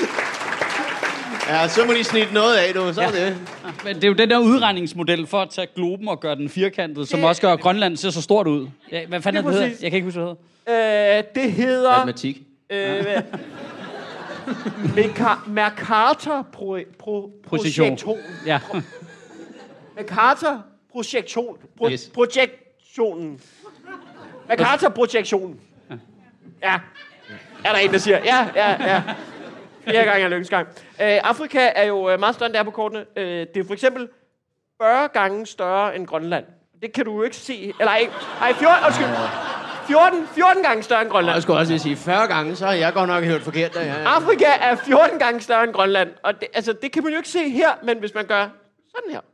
Speaker 3: Ja, så må de snitte noget af, du. Så det.
Speaker 2: Men det er jo den der udregningsmodel for at tage globen og gøre den firkantet, som også gør Grønland ser så stort ud. Ja, hvad fanden det hedder? Jeg kan ikke huske, hvad det hedder.
Speaker 6: Det hedder...
Speaker 3: Matematik.
Speaker 6: Mercator-projektion.
Speaker 2: Ja.
Speaker 6: Mercator-projektion. Projektionen. Mercator-projektionen. Ja. Er der en, der siger? Ja. Flere gange er lykkens gang. Afrika er jo meget større, end det er på kortene. Det er for eksempel 40 gange større end Grønland. Det kan du jo ikke se. Eller ikke. 14 gange større end Grønland.
Speaker 3: Jeg skulle også lige sige 40 gange, så har jeg godt nok hørt forkert. Der, ja.
Speaker 6: Afrika er 14 gange større end Grønland. Og det kan man jo ikke se her, men hvis man gør sådan her.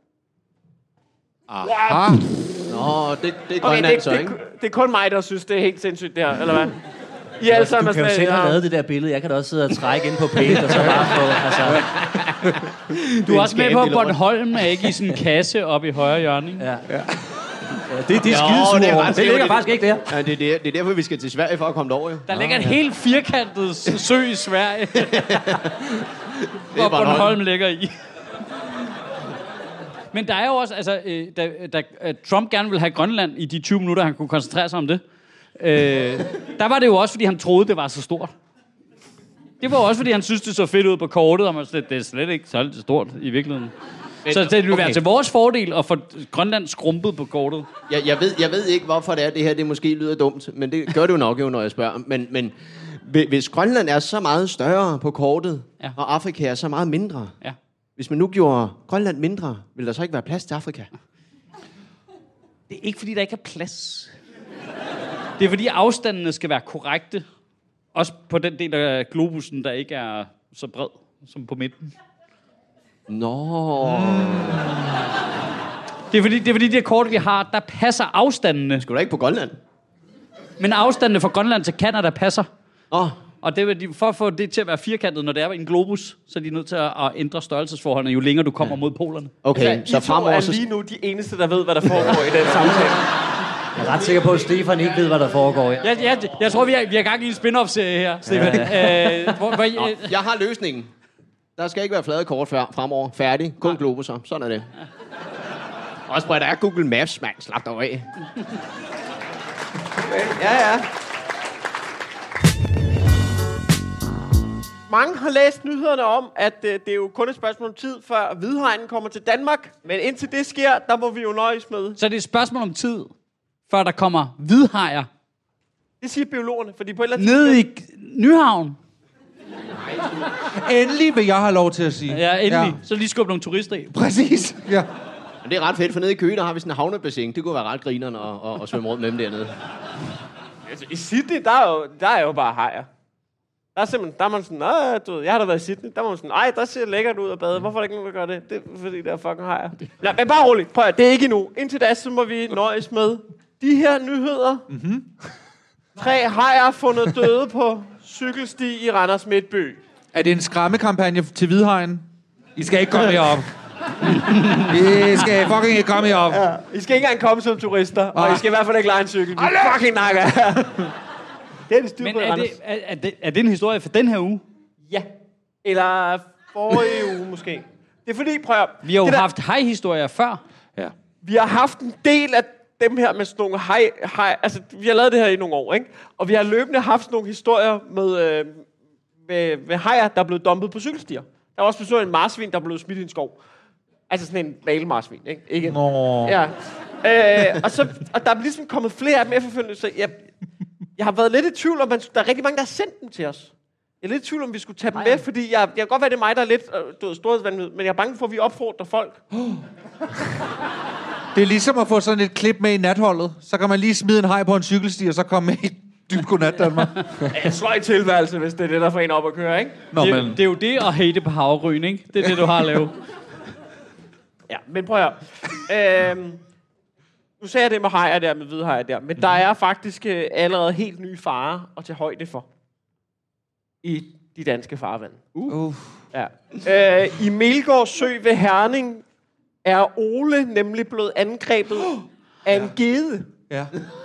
Speaker 3: Aha. Nå, det er Grønland så, ikke?
Speaker 6: Det er kun mig, der synes, det er helt sindssygt det her, eller hvad? I alle sammen
Speaker 4: du kan jo selv have lavet det der billede. Jeg kan da også sidde og trække ind på Paint, og så bare få...
Speaker 2: Du er også med på, at Bornholm er ikke i sådan en kasse oppe i højre hjørne.
Speaker 4: Ja. Det er skidesure. Det ligger faktisk ikke der.
Speaker 3: Ja, det er derfor, vi skal til Sverige for at komme derover, jo.
Speaker 2: Der ligger en helt firkantet sø i Sverige. hvor Bornholm ligger i. Men der er jo også, altså, da Trump gerne ville have Grønland i de 20 minutter, han kunne koncentrere sig om det, der var det jo også, fordi han troede, det var så stort. Det var også, fordi han synes, det så fedt ud på kortet, og man sagde, det er slet ikke så stort i virkeligheden. Så det vil være til vores fordel at få Grønland skrumpet på kortet.
Speaker 3: Jeg ved ikke, hvorfor det her det måske lyder dumt, men det gør det jo nok, når jeg spørger. Men hvis Grønland er så meget større på kortet, og Afrika er så meget mindre, hvis man nu gjorde Grønland mindre, ville der så ikke være plads til Afrika?
Speaker 2: Det er ikke, fordi der ikke er plads. Det er, fordi afstandene skal være korrekte. Også på den del af globusen, der ikke er så bred som på midten.
Speaker 3: Nå.
Speaker 2: Det er fordi det kort, vi har, der passer afstandene.
Speaker 3: Skal du ikke på Grønland?
Speaker 2: Men afstandene fra Grønland til Canada passer.
Speaker 3: Åh.
Speaker 2: Og det vil for at få det til at være firkantet, når det er en globus, så er de nødt til at ændre størrelsesforholdene, jo længere du kommer mod polerne.
Speaker 3: Okay,
Speaker 6: så fremover er lige nu de eneste, der ved, hvad der foregår i den samtale.
Speaker 4: Jeg er ret sikker på, at Stefan ikke ved, hvad der foregår.
Speaker 2: Jeg tror, vi har gang i en spin-off-serie her, Stefan.
Speaker 3: Jeg har løsningen. Der skal ikke være flade kort fremover. Færdig. Kun globuser. Sådan er det. Også bare, der er Google Maps, mand. Slap dig af.
Speaker 6: Ja. Mange har læst nyhederne om, at det er jo kun et spørgsmål om tid, før hvidhegnen kommer til Danmark. Men indtil det sker, der må vi jo nøjes med.
Speaker 2: Så det er et spørgsmål om tid, før der kommer hvidhajer
Speaker 6: Det siger biologerne, fordi på et eller andet
Speaker 2: ned i Nyhavn.
Speaker 5: Endelig vil jeg have lov til at sige.
Speaker 2: Ja, endelig. Så lige skubbe nogle turister i.
Speaker 5: Præcis. Ja.
Speaker 3: Men det er ret fedt, for nede i Køge, der har vi sådan en havnebassin. Det kunne være ret grinerne at svømme rundt med dem dernede.
Speaker 6: Altså, i Sydney, der er jo bare hajer. Der er simpelthen, der er man sådan, du ved, jeg har da været i Sydney. Der var man sådan, der ser lækkert ud at bade. Hvorfor er der ikke nogen, der gør det? Det er fordi, der er fucking hajer. Nej, men bare roligt. Prøv at, det er ikke endnu. Indtil da, så må vi nøjes med de her nyheder. 3 hajer fundet døde på cykelsti i Randers Midtby.
Speaker 5: Er det en skræmmekampagne til hvidhegn? I skal ikke komme herop. I skal fucking ikke komme herop.
Speaker 6: Ja, I skal ikke engang komme som turister, og I skal i hvert fald ikke lege en cykel. Vi fucking nakker. Det er det styr på
Speaker 2: er det en historie for den her uge?
Speaker 6: Ja. Eller forrige uge måske. Det er fordi, prøv at...
Speaker 2: Vi har jo haft hej-historier før.
Speaker 5: Ja.
Speaker 6: Vi har haft en del af dem her med sådan nogle hej... Altså, vi har lavet det her i nogle år, ikke? Og vi har løbende haft sådan nogle historier med hajer, der er blevet dumpet på cykelstier. Der var også besøgt en marsvin, der blev smidt i en skov. Altså sådan en valemarsvin, ikke?
Speaker 5: Nå.
Speaker 6: Ja. Og der er ligesom kommet flere af dem efterfølgende, så jeg har været lidt i tvivl om, der er rigtig mange, der har sendt dem til os. Jeg er lidt i tvivl om, vi skulle tage dem med, fordi jeg kan godt være, det er mig, der er lidt storhedsvanvid, men jeg er bange for, at vi opfordrer folk.
Speaker 5: Det er ligesom at få sådan et klip med i natholdet. Så kan man lige smide en haj på en cykelsti, og så komme med i dybt godnat Danmark.
Speaker 6: Jeg slår i tilværelse, hvis det er det, der får en op at køre, ikke?
Speaker 5: Nå,
Speaker 2: det er jo det at hate på havregryn, ikke? Det er det, du har at lave.
Speaker 6: Ja, men prøv at høre. Nu sagde jeg det med hajer der, med hvidhajer der, men der er faktisk allerede helt nye farer at tage højde for i de danske farvande. Ja. I Melgård Sø ved Herning er Ole nemlig blevet angrebet af en gede.
Speaker 5: Ja.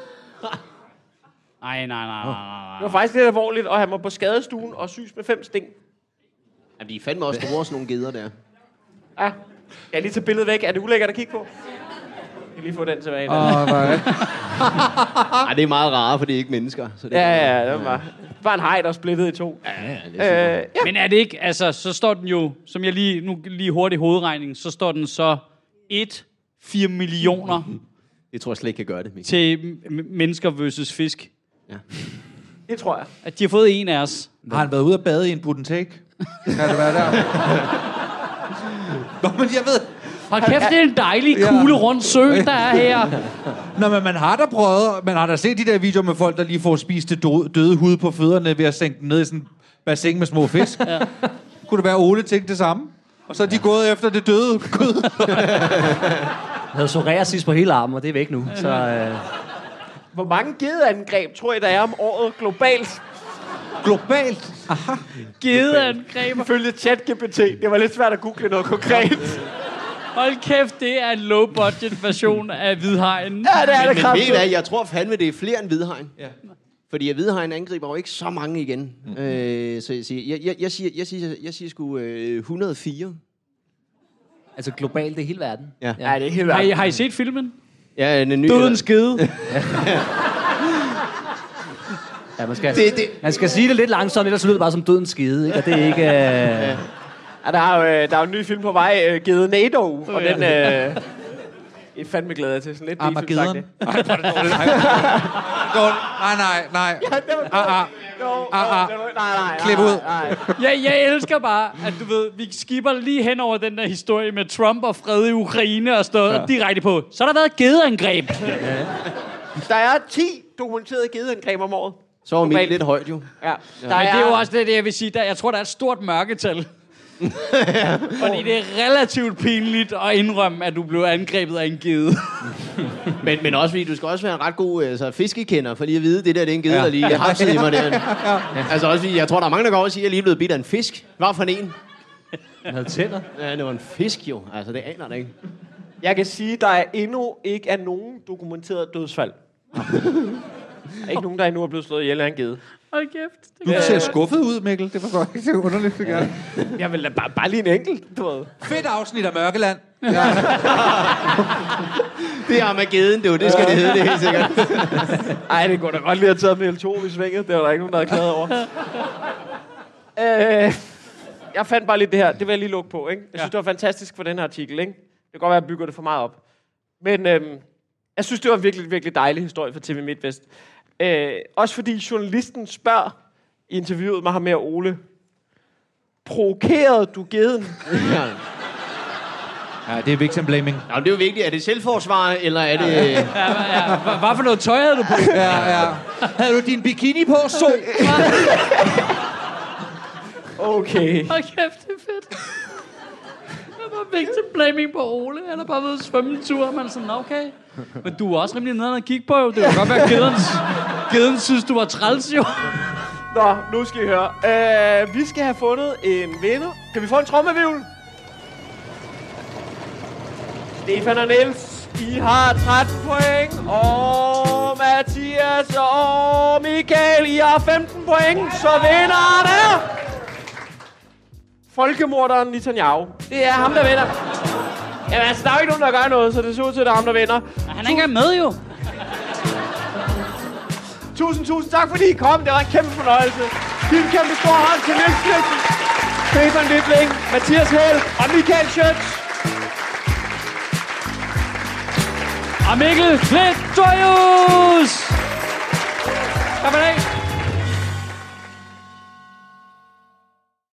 Speaker 2: Nej.
Speaker 6: Det var faktisk lidt alvorligt, og han var på skadestuen og syes med 5 sting.
Speaker 3: Jamen, de er fandme også store, sådan nogle geder der.
Speaker 6: Ja. Jeg lige tager billedet væk. Er det ulækkert at kigge på? Jeg kan lige få den tilbage.
Speaker 3: Nej, det er meget rare, for det er ikke mennesker. Så det
Speaker 6: ja, det var bare en haj, der splittede i 2.
Speaker 3: Ja.
Speaker 2: Men er det ikke, altså, så står den jo, som jeg lige hurtigt hovedregning, så står den så 4 millioner
Speaker 3: Det tror jeg slet ikke kan gøre det, Michael.
Speaker 2: til mennesker versus fisk.
Speaker 3: Ja.
Speaker 6: Det tror jeg.
Speaker 2: At de har fået en af os.
Speaker 5: Har han været ude at bade i en put and take? Kan det være der? Nå, men jeg ved...
Speaker 2: Hold kæft, det er en dejlig, kugle rundt sø, der er her.
Speaker 5: Nå, men man har da prøvet... Man har da set de der videoer med folk, der lige får spist det døde hud på fødderne ved at sænke dem ned i sådan en bassin med små fisk. Ja. Kunne det være, Ole tænkte det samme? Og så er de gået efter det døde kød.
Speaker 4: Jeg havde psoriasis på hele armen, og det er væk nu. Så,
Speaker 6: Hvor mange gedeangreb tror I, der er om året globalt?
Speaker 5: Globalt? Aha.
Speaker 2: Gedeangreb.
Speaker 6: Ifølge ChatGPT. Det var lidt svært at google noget konkret.
Speaker 2: Hold kæft, det er en low-budget version af hvidhajen.
Speaker 6: Ja, det er det
Speaker 3: Men ved I
Speaker 6: kraftigt.
Speaker 3: hvad, jeg tror fandme, det er flere end hvidhegn. Ja. Fordi hvidhegn angriber jo ikke så mange igen. Så jeg siger sgu 104.
Speaker 4: altså globalt, det er hele verden.
Speaker 3: Ja.
Speaker 6: Ja, det er helt værd.
Speaker 2: Har I set filmen?
Speaker 3: Ja, den nye...
Speaker 2: Dødens gede.
Speaker 4: Ja, man skal sige det lidt langsomt, ellers lyder det bare som dødens skide, ikke? Og det er ikke...
Speaker 6: Ja, der er jo en ny film på vej, Gedenado, og den er fandme glæder jeg til. Sådan lidt
Speaker 5: Armageddon.
Speaker 6: B-filmsagtigt.
Speaker 5: Nej.
Speaker 6: Nej.
Speaker 5: Klip ud.
Speaker 2: Jeg elsker bare, at du ved, vi skipper lige hen over den der historie med Trump og fred i Ukraine og stået direkte på. Så har der været gedeangreb.
Speaker 6: Der er 10 dokumenterede gedeangreb om året.
Speaker 3: Så var mit lidt højt jo.
Speaker 6: Ja.
Speaker 2: Men det er jo også det, jeg vil sige. Jeg tror, der er et stort mørketal. Fordi det er relativt pinligt at indrømme, at du blev angrebet af en gede.
Speaker 3: Men også fordi, du skal også være en ret god fiskekender, for lige at vide, det der det er en gede, der lige har i mig der. Altså også fordi, jeg tror, der er mange, der går og siger, at jeg lige er blevet bidt af en fisk. Hvad for en?
Speaker 4: Han havde tænder.
Speaker 3: Ja, det var en fisk jo. Altså, det aner det ikke.
Speaker 6: Jeg kan sige, der er endnu ikke er nogen dokumenteret dødsfald. Der er ikke nogen, der endnu er blevet slået ihjel af en gede.
Speaker 2: Hold kæft.
Speaker 5: Du ser skuffet ud, Mikkel. Det var godt. Det er underligt, det gør.
Speaker 6: Jeg vil da bare lige en enkelt, du ved.
Speaker 5: Fedt afsnit af Mørkeland.
Speaker 3: Det er Armageddon, det skal det hedde, det er helt sikkert.
Speaker 6: Ej, det kunne da godt lige have taget med L2 i svinget. Det var der ikke nogen, der havde klaget over. Jeg fandt bare lidt det her. Det vil jeg lige lukke på, ikke? Jeg synes, det var fantastisk for den her artikel, ikke? Det kan godt være, at jeg bygger det for meget op. Men jeg synes, det var en virkelig, virkelig dejlig historie for TV MidtVest. Også fordi journalisten spørger i interviewet med ham med Ole, provokerede du geden?
Speaker 5: Ja, det er victim blaming.
Speaker 3: Ja, det er jo vigtigt. Er det selvforsvar, eller er det...
Speaker 4: Hvad for noget tøj havde du på?
Speaker 5: Ja. Havde du din bikini på?
Speaker 6: Okay.
Speaker 2: Hold kæft, det er fedt. Jeg var victim blaming på Ole. Han har bare været svømme en tur, man sådan, okay. Men du er også rimelig nede og kigge på, jo. Det kan godt være, geden synes, du var træls, jo.
Speaker 6: Nå, nu skal I høre. Vi skal have fundet en vinder. Kan vi få en trommevivl? Stefan og Niels, I har 13 point. Og Mathias og Michael, I har 15 point. Så vinderen er... folkemorderen Netanyahu. Det er ham, der vinder. Jamen altså, der er jo ikke nogen, der gør noget, så det ser ud til, at det er ham, der vinder.
Speaker 2: Han er ikke engang med, jo.
Speaker 6: Tusind tak, fordi I kom. Det var en kæmpe fornøjelse. Giv en kæmpe stor hånd til Niels Knudsen, Stefan Wibling, Mathias Held og Michael Schøtz.
Speaker 2: Og Mikkel Klintorius!
Speaker 6: Kom med.